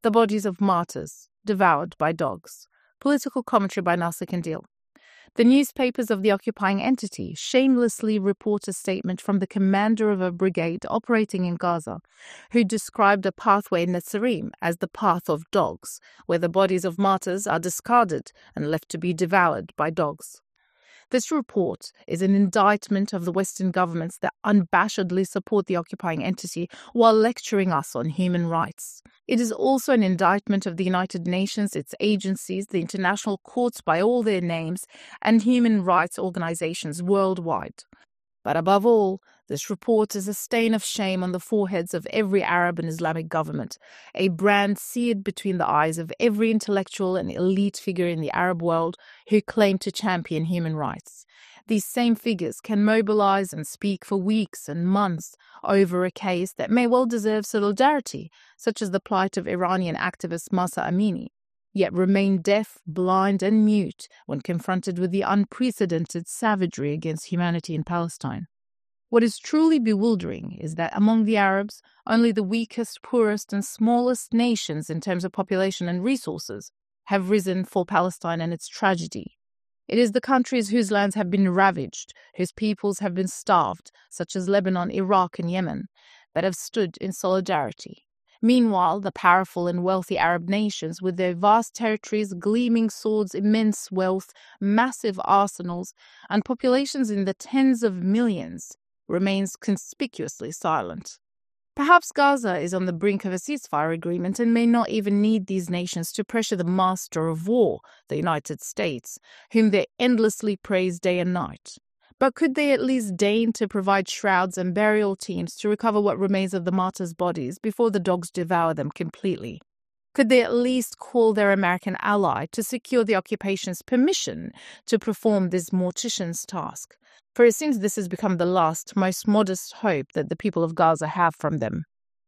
The bodies of martyrs devoured by dogs. Political commentary by Nasser Kandil. The newspapers of the occupying entity shamelessly report a statement from the commander of a brigade operating in Gaza, who described a pathway in Netzarim as the path of dogs, where the bodies of martyrs are discarded and left to be devoured by dogs. This report is an indictment of the Western governments that unabashedly support the occupying entity while lecturing us on human rights. It is also an indictment of the United Nations, its agencies, the international courts by all their names, and human rights organizations worldwide. But above all, this report is a stain of shame on the foreheads of every Arab and Islamic government, a brand seared between the eyes of every intellectual and elite figure in the Arab world who claim to champion human rights. These same figures can mobilize and speak for weeks and months over a case that may well deserve solidarity, such as the plight of Iranian activist Mahsa Amini, yet remain deaf, blind, and mute when confronted with the unprecedented savagery against humanity in Palestine. What is truly bewildering is that among the Arabs, only the weakest, poorest, and smallest nations in terms of population and resources have risen for Palestine and its tragedy. It is the countries whose lands have been ravaged, whose peoples have been starved, such as Lebanon, Iraq, and Yemen, that have stood in solidarity. Meanwhile, the powerful and wealthy Arab nations, with their vast territories, gleaming swords, immense wealth, massive arsenals, and populations in the tens of millions, remains conspicuously silent. Perhaps Gaza is on the brink of a ceasefire agreement and may not even need these nations to pressure the master of war, the United States, whom they endlessly praise day and night. But could they at least deign to provide shrouds and burial teams to recover what remains of the martyrs' bodies before the dogs devour them completely? Could they at least call their American ally to secure the occupation's permission to perform this mortician's task? For it seems this has become the last, most modest hope that the people of Gaza have from them.